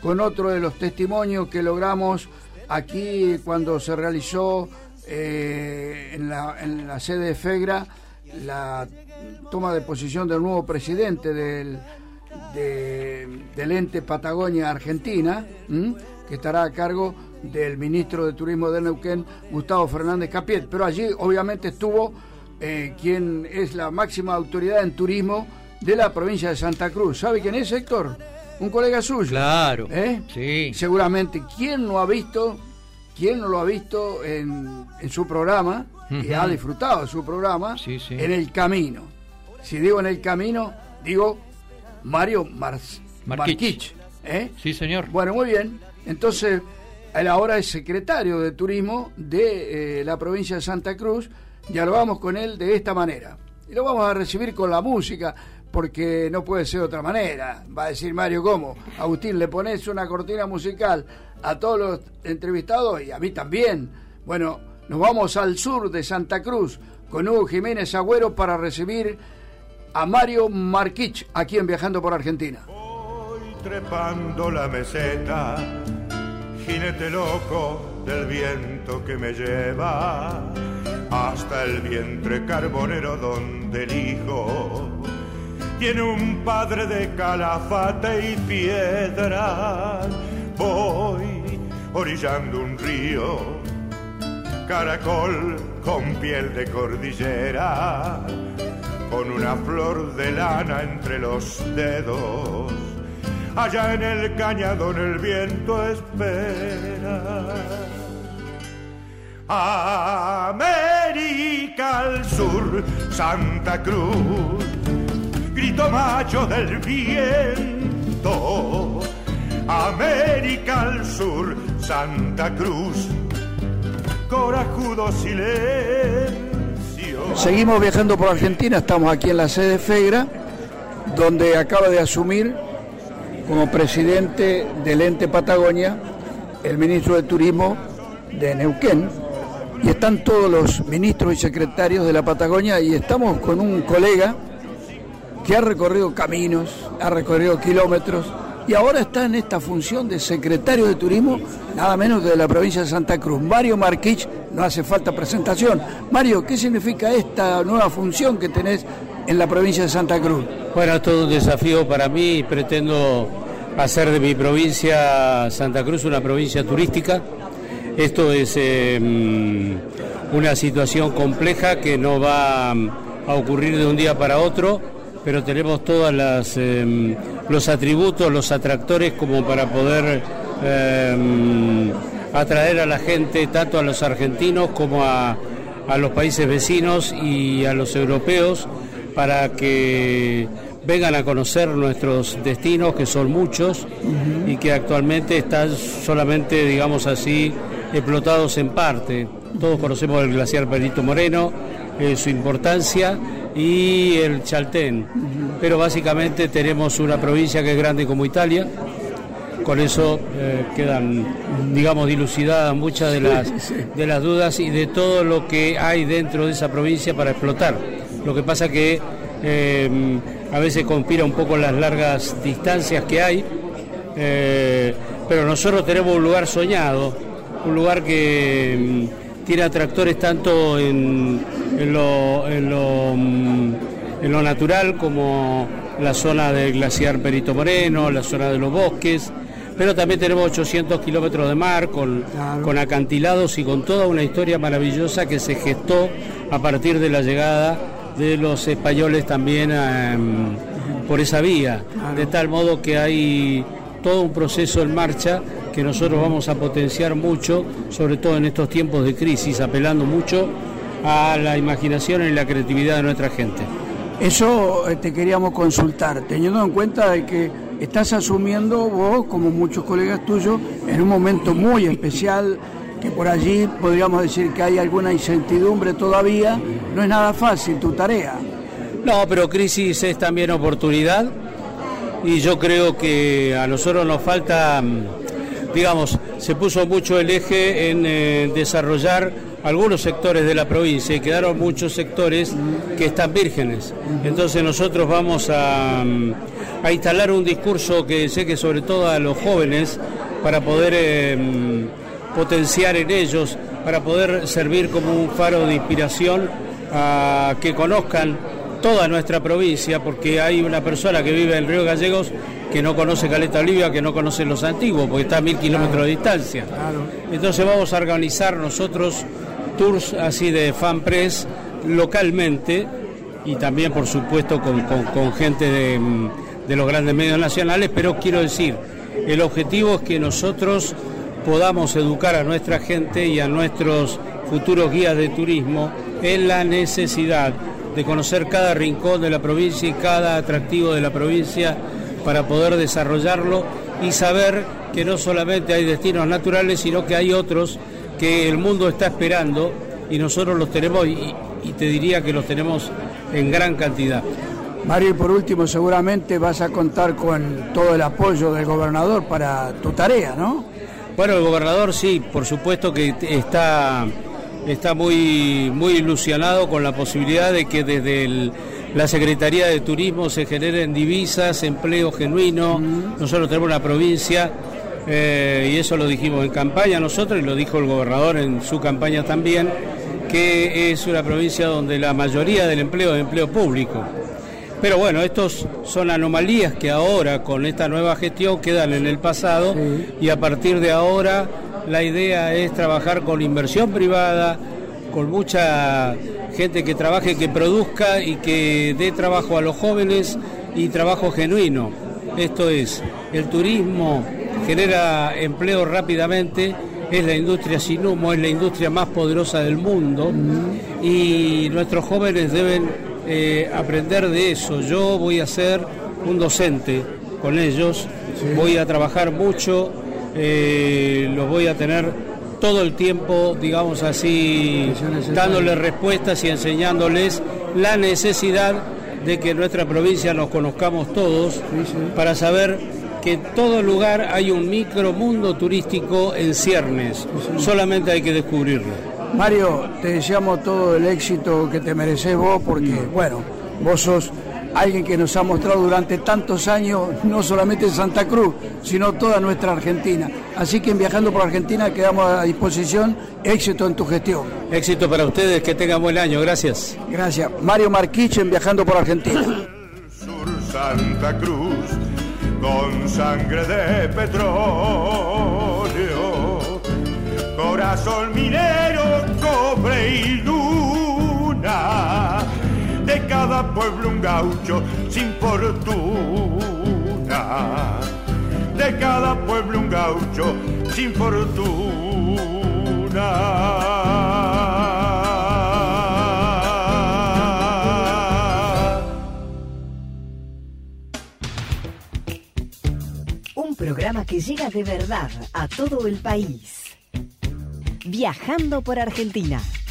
con otro de los testimonios que logramos aquí cuando se realizó en la sede de FEGRA la toma de posición del nuevo presidente del ente Patagonia Argentina, que estará a cargo del ministro de Turismo de Neuquén, Gustavo Fernández Capiet. Pero allí obviamente estuvo quien es la máxima autoridad en turismo de la provincia de Santa Cruz. ¿Sabe quién es, Héctor? Un colega suyo. Claro. Sí. Seguramente. ¿Quién no lo ha visto en su programa y ha disfrutado de su programa? Sí. En El Camino. Si digo en El Camino, digo Mario Marquich. Sí, señor. Bueno, muy bien. Entonces, él ahora es secretario de Turismo de la provincia de Santa Cruz. Dialogamos con él de esta manera. Y lo vamos a recibir con la música, porque no puede ser de otra manera. Va a decir Mario, ¿cómo? Agustín, le pones una cortina musical a todos los entrevistados y a mí también. Bueno, nos vamos al sur de Santa Cruz con Hugo Jiménez Agüero para recibir a Mario Marquich aquí en Viajando por Argentina. Voy trepando la meseta, jinete loco del viento que me lleva hasta el vientre carbonero donde el hijo tiene un padre de calafate y piedra. Voy orillando un río, caracol con piel de cordillera, con una flor de lana entre los dedos. Allá en el cañadón el viento espera. América al sur, Santa Cruz, grito macho del viento. América al sur, Santa Cruz, corajudo silencio. Seguimos viajando por Argentina, estamos aquí en la sede de FEGRA, donde acaba de asumir como presidente del ente Patagonia el ministro de Turismo de Neuquén, y están todos los ministros y secretarios de la Patagonia, y estamos con un colega que ha recorrido caminos, ha recorrido kilómetros, y ahora está en esta función de secretario de Turismo, nada menos de la provincia de Santa Cruz. Mario Marquich, no hace falta presentación. Mario, ¿qué significa esta nueva función que tenés en la provincia de Santa Cruz? Bueno, es todo un desafío para mí y pretendo hacer de mi provincia Santa Cruz una provincia turística. Esto es una situación compleja que no va a ocurrir de un día para otro, pero tenemos todos los atributos, los atractores como para poder atraer a la gente, tanto a los argentinos como a los países vecinos y a los europeos, para que vengan a conocer nuestros destinos, que son muchos y que actualmente están solamente, digamos así, explotados en parte. Todos conocemos el glaciar Perito Moreno, su importancia, y el Chaltén, pero básicamente tenemos una provincia que es grande como Italia. Con eso quedan, digamos, dilucidadas muchas de las dudas y de todo lo que hay dentro de esa provincia para explotar. Lo que pasa que a veces conspira un poco las largas distancias que hay, pero nosotros tenemos un lugar soñado, un lugar que tiene atractores tanto en lo natural, como la zona del glaciar Perito Moreno, la zona de los bosques, pero también tenemos 800 kilómetros de mar con acantilados y con toda una historia maravillosa que se gestó a partir de la llegada de los españoles también por esa vía, de tal modo que hay todo un proceso en marcha que nosotros vamos a potenciar mucho, sobre todo en estos tiempos de crisis, apelando mucho a la imaginación y la creatividad de nuestra gente. Eso te queríamos consultar, teniendo en cuenta de que estás asumiendo vos, como muchos colegas tuyos, en un momento muy especial, que por allí podríamos decir que hay alguna incertidumbre todavía. No es nada fácil tu tarea. No, pero crisis es también oportunidad, y yo creo que a nosotros nos falta, digamos, se puso mucho el eje en desarrollar algunos sectores de la provincia y quedaron muchos sectores que están vírgenes. Entonces nosotros vamos a instalar un discurso que sé que sobre todo a los jóvenes, para poder potenciar en ellos, para poder servir como un faro de inspiración a que conozcan toda nuestra provincia, porque hay una persona que vive en Río Gallegos que no conoce Caleta Olivia, que no conoce Los Antiguos, porque está a 1000 kilómetros de distancia. Entonces vamos a organizar nosotros tours así de fanpress localmente y también por supuesto con gente de los grandes medios nacionales, pero quiero decir, el objetivo es que nosotros podamos educar a nuestra gente y a nuestros futuros guías de turismo en la necesidad de conocer cada rincón de la provincia y cada atractivo de la provincia para poder desarrollarlo y saber que no solamente hay destinos naturales, sino que hay otros que el mundo está esperando y nosotros los tenemos y te diría que los tenemos en gran cantidad. Mario, y por último, seguramente vas a contar con todo el apoyo del gobernador para tu tarea, ¿no? Bueno, el gobernador sí, por supuesto que está muy ilusionado con la posibilidad de que desde la Secretaría de Turismo se generen divisas, empleo genuino. Nosotros tenemos una provincia, y eso lo dijimos en campaña nosotros, y lo dijo el gobernador en su campaña también, que es una provincia donde la mayoría del empleo es empleo público. Pero bueno, estos son anomalías que ahora con esta nueva gestión quedan en el pasado, y a partir de ahora la idea es trabajar con inversión privada, con mucha gente que trabaje, que produzca y que dé trabajo a los jóvenes y trabajo genuino. Esto es, el turismo genera empleo rápidamente, es la industria sin humo, es la industria más poderosa del mundo y nuestros jóvenes deben aprender de eso. Yo voy a ser un docente con ellos, voy a trabajar mucho, los voy a tener todo el tiempo, digamos así, dándoles respuestas y enseñándoles la necesidad de que en nuestra provincia nos conozcamos todos para saber que en todo lugar hay un micromundo turístico en ciernes, solamente hay que descubrirlo. Mario, te deseamos todo el éxito que te mereces vos, porque, bueno, vos sos alguien que nos ha mostrado durante tantos años, no solamente en Santa Cruz, sino toda nuestra Argentina. Así que en Viajando por Argentina quedamos a disposición. Éxito en tu gestión. Éxito para ustedes, que tengan buen año, gracias. Gracias. Mario Marquich en Viajando por Argentina. Sur Santa Cruz, con sangre de petróleo, corazón minero, cobre y luna, de cada pueblo un gaucho sin fortuna, de cada pueblo un gaucho sin fortuna. Un programa que llega de verdad a todo el país. Viajando por Argentina.